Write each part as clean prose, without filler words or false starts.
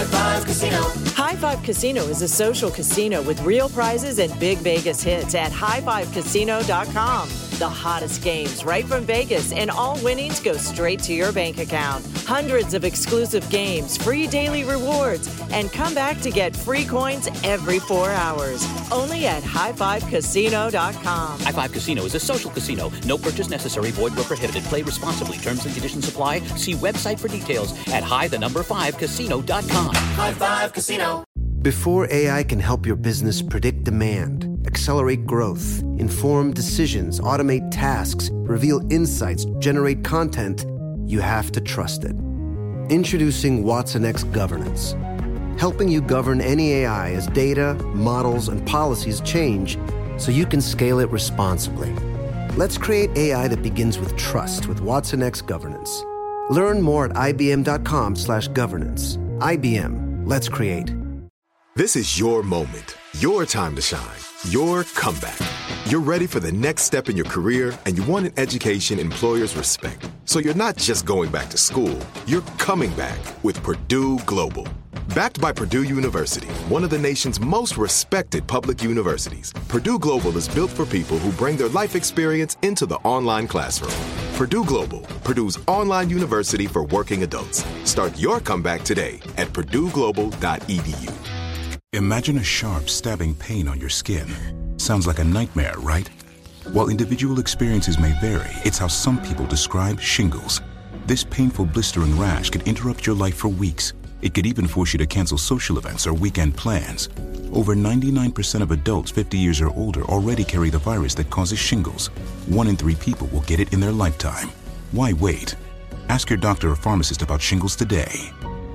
High Five Casino. High Five Casino is a social casino with real prizes and big Vegas hits at highfivecasino.com. The hottest games right from Vegas, and all winnings go straight to your bank account. Hundreds of exclusive games, free daily rewards, and come back to get free coins every 4 hours. Only at highfivecasino.com. High Five Casino is a social casino. No purchase necessary. Void where prohibited. Play responsibly. Terms and conditions apply. See website for details at high5casino.com. High Five Casino. Before AI can help your business predict demand, accelerate growth, inform decisions, automate tasks, reveal insights, generate content, you have to trust it. Introducing watsonx Governance, helping you govern any AI as data, models, and policies change so you can scale it responsibly. Let's create AI that begins with trust with watsonx Governance. Learn more at ibm.com/governance. IBM, let's create. This is your moment, your time to shine, your comeback. You're ready for the next step in your career, and you want an education employers respect. So you're not just going back to school, you're coming back with Purdue Global. Backed by Purdue University, one of the nation's most respected public universities, Purdue Global is built for people who bring their life experience into the online classroom. Purdue Global, Purdue's online university for working adults. Start your comeback today at purdueglobal.edu. Imagine a sharp, stabbing pain on your skin. Sounds like a nightmare, right? While individual experiences may vary, it's how some people describe shingles. This painful, blistering rash could interrupt your life for weeks. It could even force you to cancel social events or weekend plans. Over 99% of adults 50 years or older already carry the virus that causes shingles. 1 in 3 people will get it in their lifetime. Why wait? Ask your doctor or pharmacist about shingles today.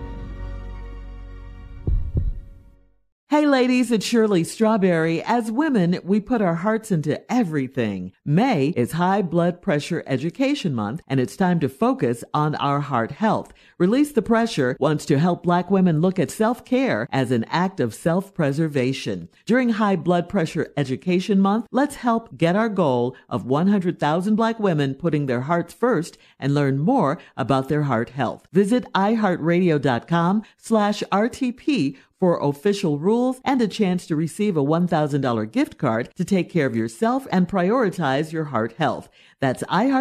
Hey ladies, it's Shirley Strawberry. As women, we put our hearts into everything. May is High Blood Pressure Education Month, and it's time to focus on our heart health. Release the Pressure wants to help Black women look at self-care as an act of self-preservation. During High Blood Pressure Education Month, let's help get our goal of 100,000 Black women putting their hearts first and learn more about their heart health. Visit iHeartRadio.com/RTP for official rules and a chance to receive a $1,000 gift card to take care of yourself and prioritize your heart health. That's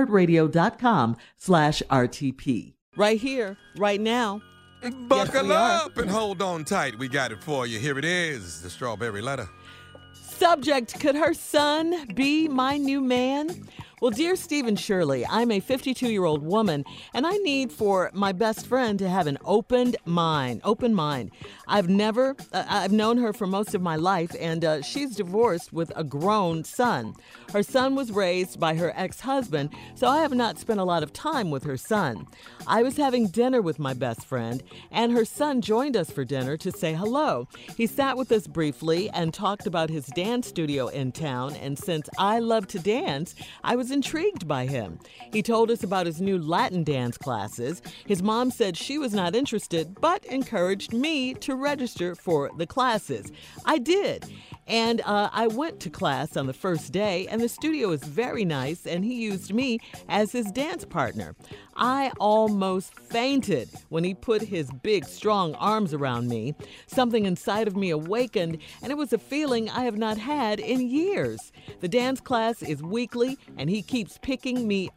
iHeartRadio.com/RTP. Right here, right now. Buckle up and hold on tight. We got it for you. Here it is, the Strawberry Letter. Subject, could her son be my new man? Well, dear Stephen Shirley, I'm a 52-year-old woman, and I need for my best friend to have an open mind. I've known her for most of my life, and she's divorced with a grown son. Her son was raised by her ex-husband, so I have not spent a lot of time with her son. I was having dinner with my best friend, and her son joined us for dinner to say hello. He sat with us briefly and talked about his dance studio in town, and since I love to dance, I was intrigued by him. He told us about his new Latin dance classes. His mom said she was not interested, but encouraged me to register for the classes. I did. And I went to class on the first day, and the studio is very nice, and he used me as his dance partner. I almost fainted when he put his big, strong arms around me. Something inside of me awakened, and it was a feeling I have not had in years. The dance class is weekly, and he keeps picking me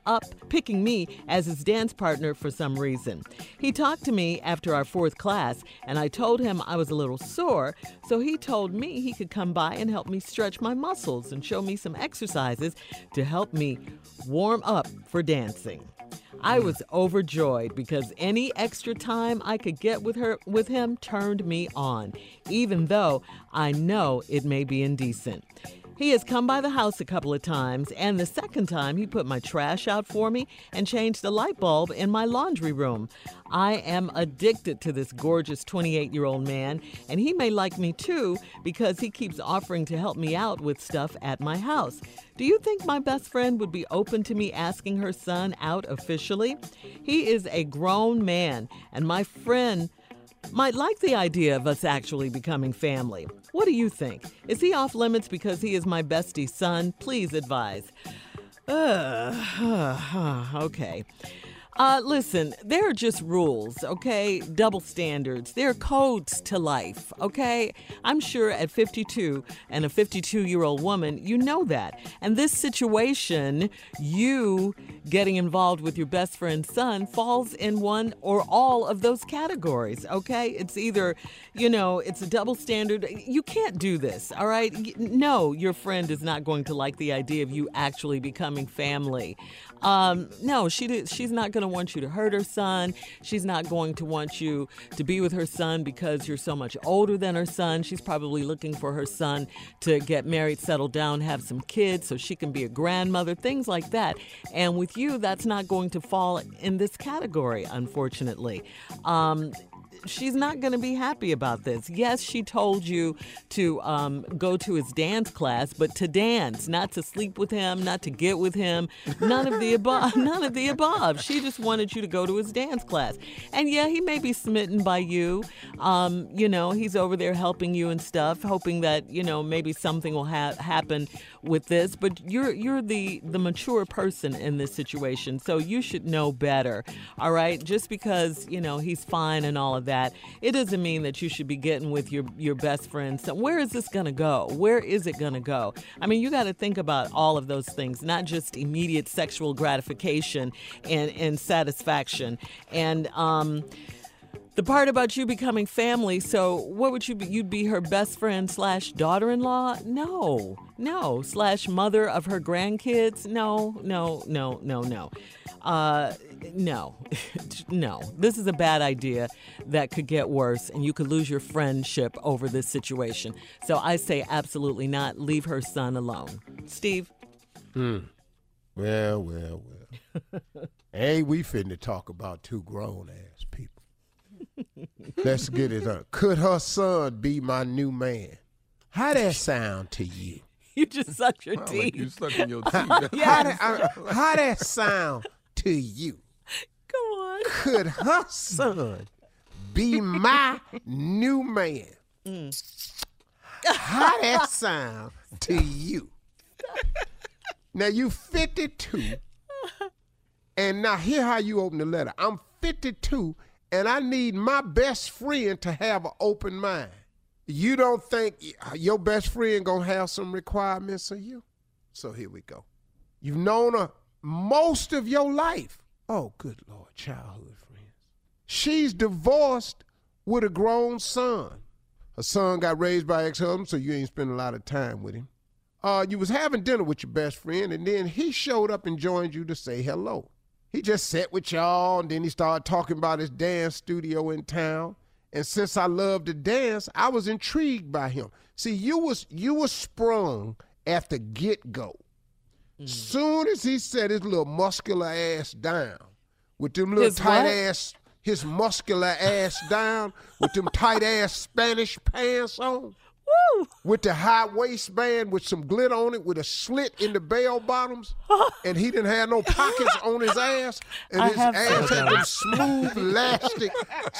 as his dance partner for some reason. He talked to me after our 4th class, and I told him I was a little sore, so he told me he could come by and help me stretch my muscles and show me some exercises to help me warm up for dancing. I was overjoyed because any extra time I could get with him turned me on, even though I know it may be indecent. He has come by the house a couple of times, and the second time he put my trash out for me and changed the light bulb in my laundry room. I am addicted to this gorgeous 28-year-old man, and he may like me too because he keeps offering to help me out with stuff at my house. Do you think my best friend would be open to me asking her son out officially? He is a grown man, and my friend might like the idea of us actually becoming family. What do you think? Is he off limits because he is my bestie's son? Please advise. Okay. Listen, there are just rules, okay? Double standards. There are codes to life, okay? I'm sure at 52 and a 52-year-old woman, you know that. And this situation, you getting involved with your best friend's son, falls in one or all of those categories, okay? It's either, it's a double standard. You can't do this, all right? No, your friend is not going to like the idea of you actually becoming family. No, she's not going to want you to hurt her son. She's not going to want you to be with her son because you're so much older than her son. She's probably looking for her son to get married, settle down, have some kids so she can be a grandmother, things like that. And with you, that's not going to fall in this category, unfortunately. She's not going to be happy about this. Yes, she told you to go to his dance class, but to dance, not to sleep with him, not to get with him, none of the above. None of the above. She just wanted you to go to his dance class. And yeah, he may be smitten by you. He's over there helping you and stuff, hoping that, maybe something will happen with this. But you're the mature person in this situation, so you should know better, all right? Just because, he's fine and all of that, it doesn't mean that you should be getting with your best friend. So where is this going to go? Where is it going to go? I mean, you got to think about all of those things, not just immediate sexual gratification and satisfaction. And the part about you becoming family, so what would you be? You'd be her best friend / daughter-in-law? No. / mother of her grandkids? No. No. This is a bad idea that could get worse, and you could lose your friendship over this situation. So I say absolutely not. Leave her son alone. Steve? Well. Ain't we finna talk about two grown-ass people? Let's get it up. Could her son be my new man? How that sound to you? You just sucked your teeth. Like you sucking your teeth. How that sound to you? Come on. Could her son be my new man? How that sound to you? Now you 52, and now hear how you open the letter. I'm 52, and I need my best friend to have an open mind. You don't think your best friend gonna have some requirements of you? So here we go. You've known her most of your life. Oh, good Lord, childhood friends. She's divorced with a grown son. Her son got raised by ex-husband, so you ain't spending a lot of time with him. You was having dinner with your best friend, and then he showed up and joined you to say hello. He just sat with y'all, and then he started talking about his dance studio in town. And since I love to dance, I was intrigued by him. See, you was sprung at the get-go. Soon as he set his little muscular ass down, with them little his muscular ass down, with them tight ass Spanish pants on, woo, with the high waistband with some glitter on it, with a slit in the bell bottoms, and he didn't have no pockets on his ass, and his ass had them smooth, elastic,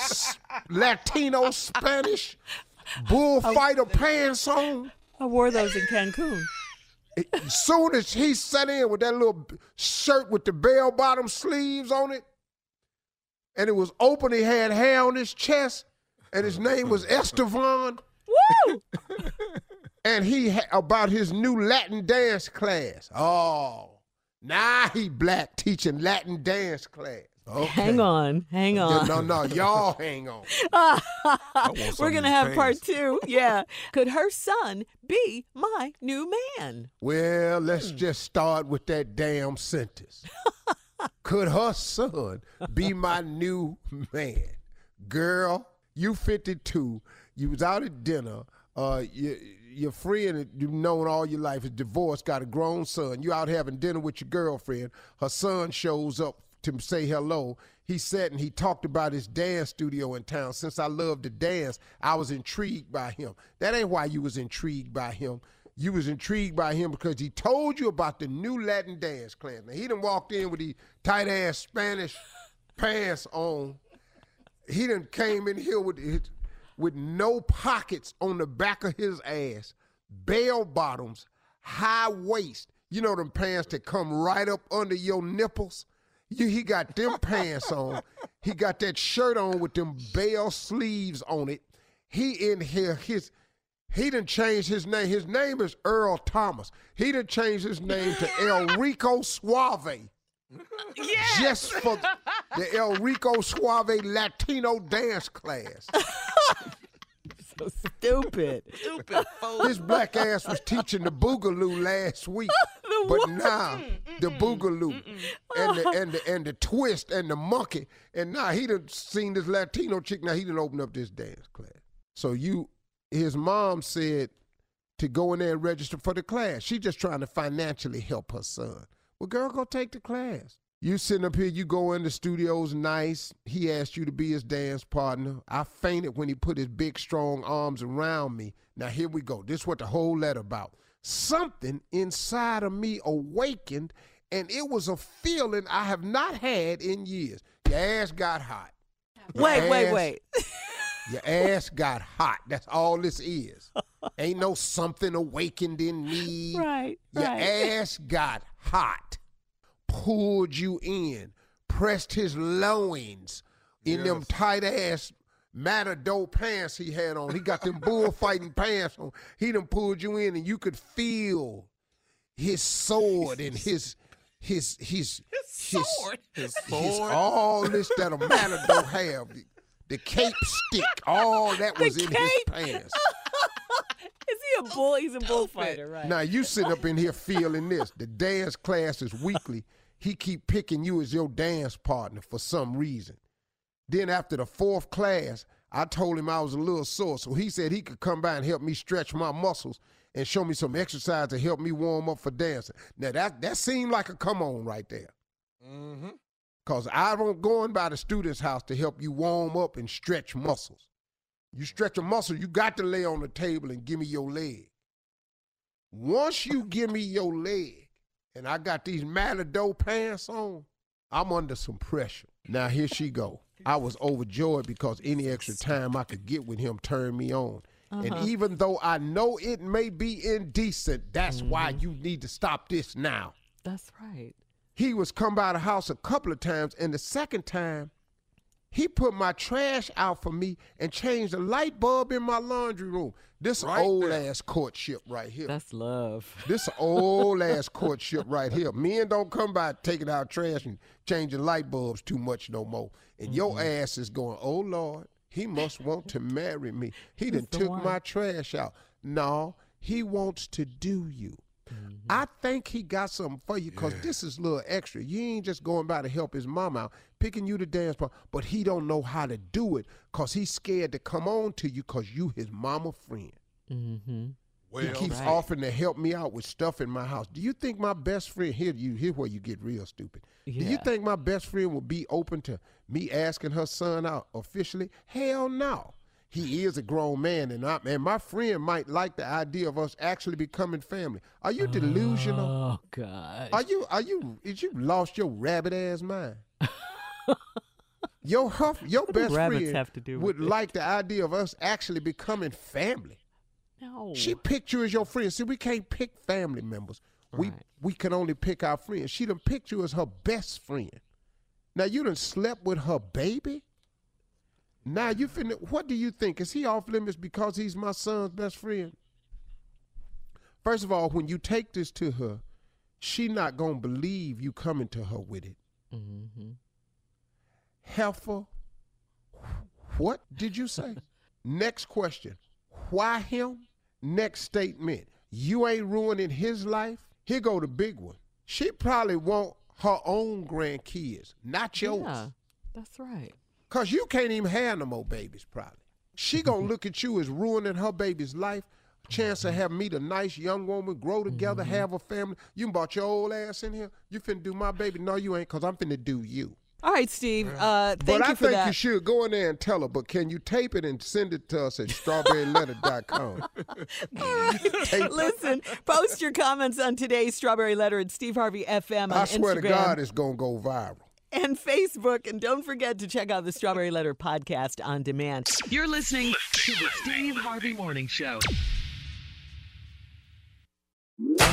Latino Spanish bullfighter pants on. I wore those in Cancun. As soon as he sat in with that little shirt with the bell-bottom sleeves on it, and it was open, he had hair on his chest, and his name was Estevan. Woo! And he about his new Latin dance class. Oh, now he black teaching Latin dance class. Okay. Hang on. No, y'all hang on. We're going to have part 2. Yeah. Could her son be my new man? Well, let's just start with that damn sentence. Could her son be my new man? Girl, you 52. You was out at dinner. Your friend you've known all your life is divorced, got a grown son. You out having dinner with your girlfriend. Her son shows up to say hello. He sat and he talked about his dance studio in town. Since I love to dance, I was intrigued by him. That ain't why you was intrigued by him. You was intrigued by him because he told you about the new Latin dance class. Now, he done walked in with these tight-ass Spanish pants on. He done came in here with no pockets on the back of his ass, bell bottoms, high waist. You know them pants that come right up under your nipples? He got them pants on. He got that shirt on with them bell sleeves on it. He in here, he done changed his name. His name is Earl Thomas. He done changed his name to El Rico Suave. Yes. Just for the El Rico Suave Latino dance class. So stupid. His black ass was teaching the boogaloo last week. But now the boogaloo and the twist and the monkey. And now he done seen this Latino chick. Now he done opened up this dance class. So his mom said to go in there and register for the class. She just trying to financially help her son. Well, girl, go take the class. You sitting up here, you go in the studio's nice. He asked you to be his dance partner. I fainted when he put his big, strong arms around me. Now, here we go. This is what the whole letter about. Something inside of me awakened, and it was a feeling I have not had in years. Your ass got hot. Wait. Your ass got hot. That's all this is. Ain't no something awakened in me. Right. Your ass got hot. Pulled you in. Pressed his loins in them tight ass matador pants he had on. He got them bullfighting pants on. He done pulled you in, and you could feel his sword and his sword. All this that a matador have. The cape stick, all that was in his pants. Is he a bull? He's a bullfighter, right? Now, you sit up in here feeling this. The dance class is weekly. He keep picking you as your dance partner for some reason. Then after the 4th class, I told him I was a little sore, so he said he could come by and help me stretch my muscles and show me some exercise to help me warm up for dancing. Now, that seemed like a come on right there. Mm-hmm. Because I don't go in by the student's house to help you warm up and stretch muscles. You stretch a muscle, you got to lay on the table and give me your leg. Once you give me your leg, and I got these matador pants on, I'm under some pressure. Now, here she go. I was overjoyed because any extra time I could get with him turned me on. And even though I know it may be indecent, that's why you need to stop this now. That's right. He was come by the house a couple of times, and the second time, he put my trash out for me and changed the light bulb in my laundry room. This right old-ass courtship right here. That's love. This old-ass courtship right here. Men don't come by taking out trash and changing light bulbs too much no more. And your ass is going, oh, Lord, he must want to marry me. He done took my trash out. No, he wants to do you. I think he got something for you because this is a little extra. You ain't just going by to help his mom out, picking you to dance part, but he don't know how to do it because he's scared to come on to you because you his mama friend. Mm-hmm. Well, he keeps offering to help me out with stuff in my house. Do you think my best friend, here's where you get real stupid. Yeah. Do you think my best friend would be open to me asking her son out officially? Hell no. He is a grown man, and my friend might like the idea of us actually becoming family. Are you delusional? Oh God! Is you lost your rabbit ass mind? Your best friend would like the idea of us actually becoming family. No. She picked you as your friend. See, we can't pick family members. Right. We can only pick our friends. She done picked you as her best friend. Now you done slept with her baby. Now you what do you think? Is he off limits because he's my son's best friend? First of all, when you take this to her, she not gonna believe you coming to her with it. Mm-hmm. Heifer, what did you say? Next question, why him? Next statement, you ain't ruining his life? Here go the big one. She probably want her own grandkids, not yours. Yeah, that's right. Because you can't even have no more babies, probably. She going to look at you as ruining her baby's life, a chance to have meet a nice young woman, grow together, have a family. You brought your old ass in here. You finna do my baby. No, you ain't, because I'm finna do you. All right, Steve. Thank you for that. But I think you should go in there and tell her, but can you tape it and send it to us at strawberryletter.com? All right. Listen, post your comments on today's Strawberry Letter at Steve Harvey FM on Instagram. I swear to God, it's going to go viral. And Facebook. And don't forget to check out the Strawberry Letter podcast on demand. You're listening to the Steve Harvey Morning Show.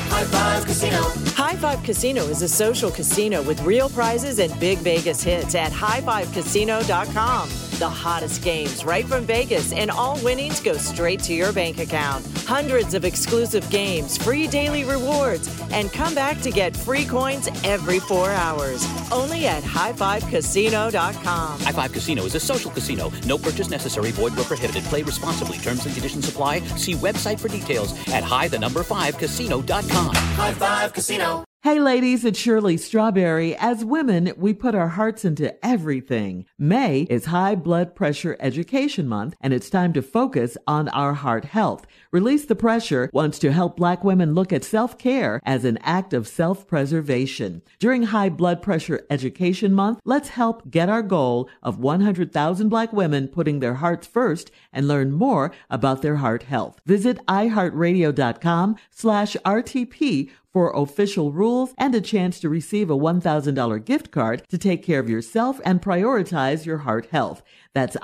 High Five Casino. High Five Casino is a social casino with real prizes and big Vegas hits at highfivecasino.com. The hottest games right from Vegas, and all winnings go straight to your bank account. Hundreds of exclusive games, free daily rewards, and come back to get free coins every 4 hours. Only at highfivecasino.com. High Five Casino is a social casino. No purchase necessary. Void where prohibited. Play responsibly. Terms and conditions apply. See website for details at high5casino.com. High Five Casino. Hey ladies, it's Shirley Strawberry. As women, we put our hearts into everything. May is High Blood Pressure Education Month, and it's time to focus on our heart health. Release the Pressure wants to help Black women look at self-care as an act of self-preservation. During High Blood Pressure Education Month, let's help get our goal of 100,000 Black women putting their hearts first and learn more about their heart health. Visit iHeartRadio.com/RTP for official rules and a chance to receive a $1,000 gift card to take care of yourself and prioritize your heart health. That's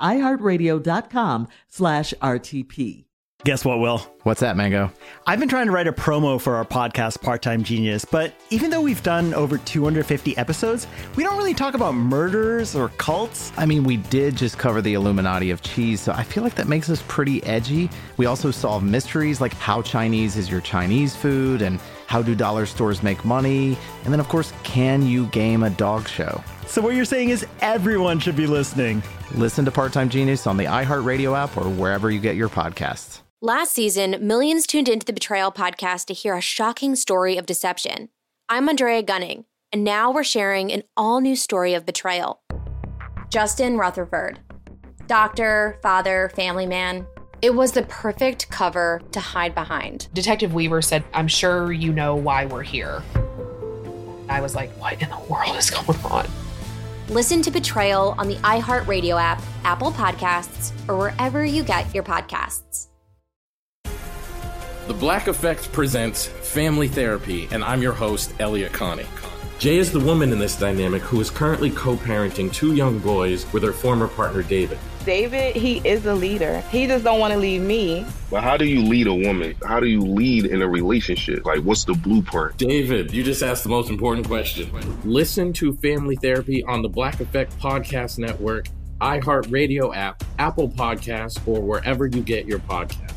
iHeartRadio.com/RTP. Guess what, Will? What's that, Mango? I've been trying to write a promo for our podcast, Part-Time Genius, but even though we've done over 250 episodes, we don't really talk about murders or cults. I mean, we did just cover the Illuminati of cheese, so I feel like that makes us pretty edgy. We also solve mysteries like how Chinese is your Chinese food and how do dollar stores make money? And then, of course, can you game a dog show? So what you're saying is everyone should be listening. Listen to Part-Time Genius on the iHeartRadio app or wherever you get your podcasts. Last season, millions tuned into the Betrayal podcast to hear a shocking story of deception. I'm Andrea Gunning, and now we're sharing an all-new story of betrayal. Justin Rutherford. Doctor, father, family man. It was the perfect cover to hide behind. Detective Weaver said, "I'm sure you know why we're here." I was like, what in the world is going on? Listen to Betrayal on the iHeartRadio app, Apple Podcasts, or wherever you get your podcasts. The Black Effect presents Family Therapy, and I'm your host, Elliot Connie. Jay is the woman in this dynamic who is currently co-parenting 2 young boys with her former partner, David. David, he is a leader. He just don't want to leave me. But how do you lead a woman? How do you lead in a relationship? Like, what's the blueprint? David, you just asked the most important question. Listen to Family Therapy on the Black Effect Podcast Network, iHeartRadio app, Apple Podcasts, or wherever you get your podcasts.